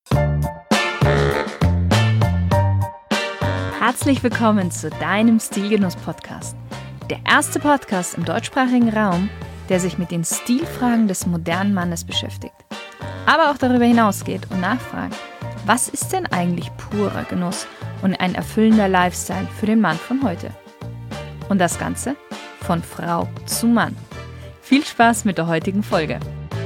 Herzlich willkommen zu deinem Stilgenuss-Podcast. Der erste Podcast im deutschsprachigen Raum, der sich mit den Stilfragen des modernen Mannes beschäftigt. Aber auch darüber hinausgeht und nachfragt, was ist denn eigentlich purer Genuss und ein erfüllender Lifestyle für den Mann von heute? Und das Ganze von Frau zu Mann. Viel Spaß mit der heutigen Folge.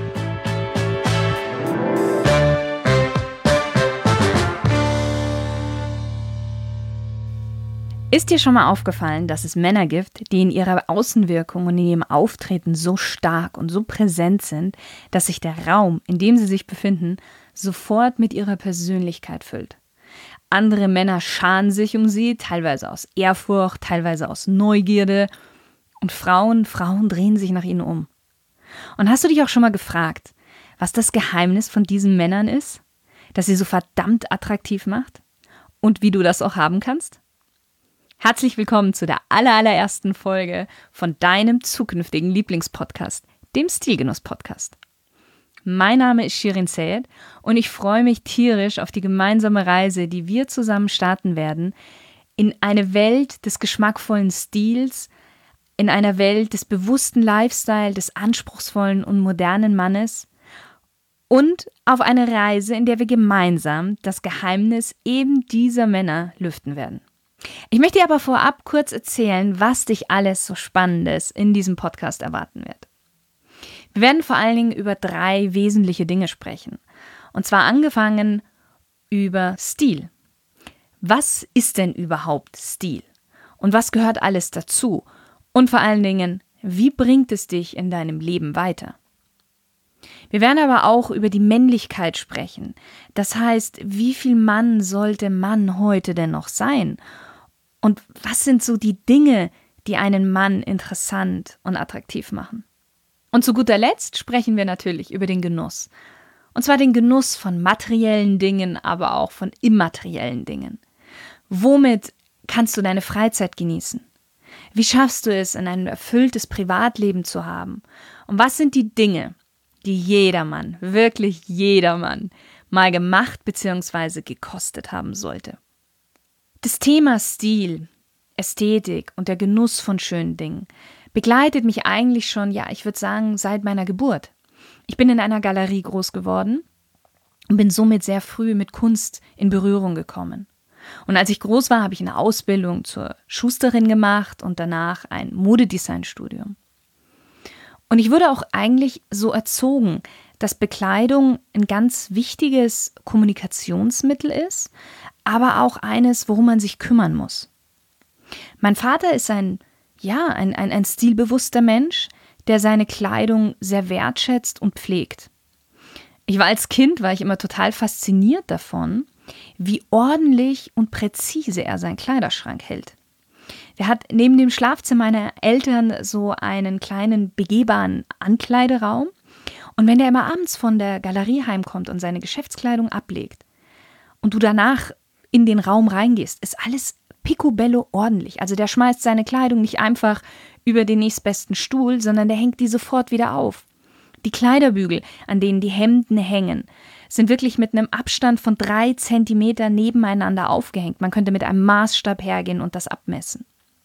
Ist dir schon mal aufgefallen, dass es Männer gibt, die in ihrer Außenwirkung und in ihrem Auftreten so stark und so präsent sind, dass sich der Raum, in dem sie sich befinden, sofort mit ihrer Persönlichkeit füllt? Andere Männer scharen sich um sie, teilweise aus Ehrfurcht, teilweise aus Neugierde. Und Frauen drehen sich nach ihnen um. Und hast du dich auch schon mal gefragt, was das Geheimnis von diesen Männern ist, das sie so verdammt attraktiv macht? Und wie du das auch haben kannst? Herzlich willkommen zu der allerersten Folge von deinem zukünftigen Lieblingspodcast, dem Stilgenuss-Podcast. Mein Name ist Shirin Zayed und ich freue mich tierisch auf die gemeinsame Reise, die wir zusammen starten werden, in eine Welt des geschmackvollen Stils, in einer Welt des bewussten Lifestyle, des anspruchsvollen und modernen Mannes und auf eine Reise, in der wir gemeinsam das Geheimnis eben dieser Männer lüften werden. Ich möchte dir aber vorab kurz erzählen, was dich alles so Spannendes in diesem Podcast erwarten wird. Wir werden vor allen Dingen über 3 wesentliche Dinge sprechen. Und zwar angefangen über Stil. Was ist denn überhaupt Stil? Und was gehört alles dazu? Und vor allen Dingen, wie bringt es dich in deinem Leben weiter? Wir werden aber auch über die Männlichkeit sprechen. Das heißt, wie viel Mann sollte Mann heute denn noch sein? Und was sind so die Dinge, die einen Mann interessant und attraktiv machen? Und zu guter Letzt sprechen wir natürlich über den Genuss. Und zwar den Genuss von materiellen Dingen, aber auch von immateriellen Dingen. Womit kannst du deine Freizeit genießen? Wie schaffst du es, ein erfülltes Privatleben zu haben? Und was sind die Dinge, die jedermann, wirklich jedermann, mal gemacht bzw. gekostet haben sollte? Das Thema Stil, Ästhetik und der Genuss von schönen Dingen begleitet mich eigentlich schon, ich würde sagen, seit meiner Geburt. Ich bin in einer Galerie groß geworden und bin somit sehr früh mit Kunst in Berührung gekommen. Und als ich groß war, habe ich eine Ausbildung zur Schusterin gemacht und danach ein Modedesign-Studium. Und ich wurde auch eigentlich so erzogen, dass Bekleidung ein ganz wichtiges Kommunikationsmittel ist, aber auch eines, worum man sich kümmern muss. Mein Vater ist ein stilbewusster Mensch, der seine Kleidung sehr wertschätzt und pflegt. Als Kind war ich immer total fasziniert davon, wie ordentlich und präzise er seinen Kleiderschrank hält. Der hat neben dem Schlafzimmer meiner Eltern so einen kleinen begehbaren Ankleideraum. Und wenn der immer abends von der Galerie heimkommt und seine Geschäftskleidung ablegt und du danach in den Raum reingehst, ist alles picobello ordentlich. Also der schmeißt seine Kleidung nicht einfach über den nächstbesten Stuhl, sondern der hängt die sofort wieder auf. Die Kleiderbügel, an denen die Hemden hängen, sind wirklich mit einem Abstand von 3 Zentimeter nebeneinander aufgehängt. Man könnte mit einem Maßstab hergehen und das abmessen.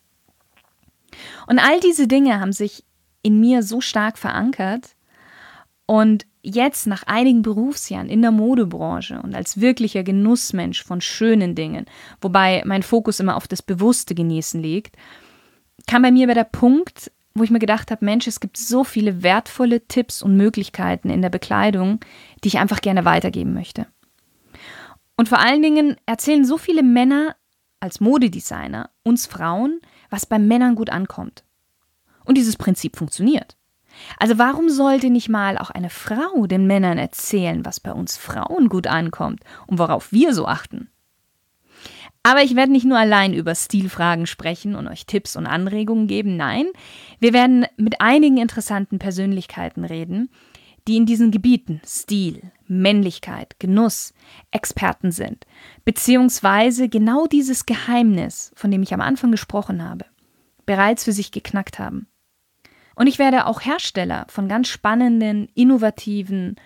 Und all diese Dinge haben sich in mir so stark verankert. Und jetzt, nach einigen Berufsjahren in der Modebranche und als wirklicher Genussmensch von schönen Dingen, wobei mein Fokus immer auf das bewusste Genießen liegt, kam bei mir der Punkt, wo ich mir gedacht habe, Mensch, es gibt so viele wertvolle Tipps und Möglichkeiten in der Bekleidung, die ich einfach gerne weitergeben möchte. Und vor allen Dingen erzählen so viele Männer als Modedesigner uns Frauen, was bei Männern gut ankommt. Und dieses Prinzip funktioniert. Also warum sollte nicht mal auch eine Frau den Männern erzählen, was bei uns Frauen gut ankommt und worauf wir so achten? Aber ich werde nicht nur allein über Stilfragen sprechen und euch Tipps und Anregungen geben. Nein, wir werden mit einigen interessanten Persönlichkeiten reden, die in diesen Gebieten Stil, Männlichkeit, Genuss Experten sind, beziehungsweise genau dieses Geheimnis, von dem ich am Anfang gesprochen habe, bereits für sich geknackt haben. Und ich werde auch Hersteller von ganz spannenden, innovativen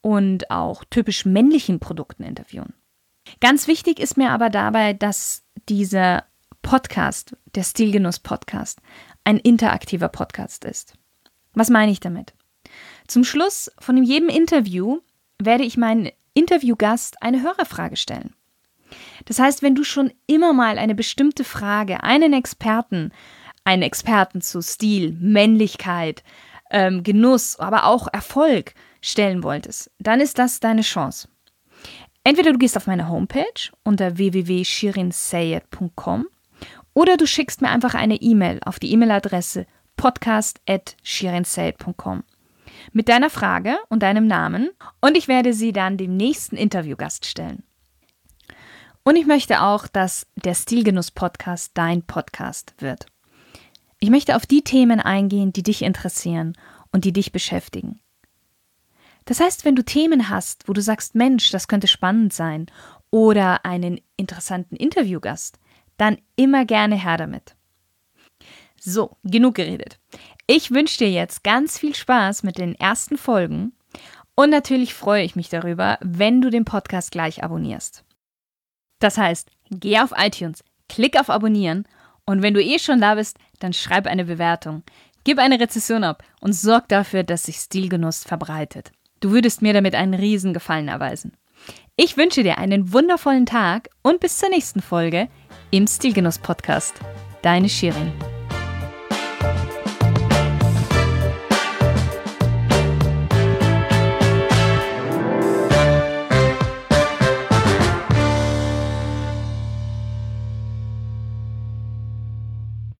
und auch typisch männlichen Produkten interviewen. Ganz wichtig ist mir aber dabei, dass dieser Podcast, der Stilgenuss-Podcast, ein interaktiver Podcast ist. Was meine ich damit? Zum Schluss von jedem Interview werde ich meinen Interviewgast eine Hörerfrage stellen. Das heißt, wenn du schon immer mal eine bestimmte Frage, einen Experten zu Stil, Männlichkeit, Genuss, aber auch Erfolg stellen wolltest, dann ist das deine Chance. Entweder du gehst auf meine Homepage unter www.shirinsayed.com oder du schickst mir einfach eine E-Mail auf die E-Mail-Adresse podcast@shirinsayed.com mit deiner Frage und deinem Namen und ich werde sie dann dem nächsten Interviewgast stellen. Und ich möchte auch, dass der Stilgenuss-Podcast dein Podcast wird. Ich möchte auf die Themen eingehen, die dich interessieren und die dich beschäftigen. Das heißt, wenn du Themen hast, wo du sagst, Mensch, das könnte spannend sein oder einen interessanten Interviewgast, dann immer gerne her damit. So, genug geredet. Ich wünsche dir jetzt ganz viel Spaß mit den ersten Folgen und natürlich freue ich mich darüber, wenn du den Podcast gleich abonnierst. Das heißt, geh auf iTunes, klick auf Abonnieren und wenn du schon da bist, dann schreib eine Bewertung, gib eine Rezension ab und sorg dafür, dass sich Stilgenuss verbreitet. Du würdest mir damit einen riesen Gefallen erweisen. Ich wünsche dir einen wundervollen Tag und bis zur nächsten Folge im Stilgenuss-Podcast. Deine Shirin.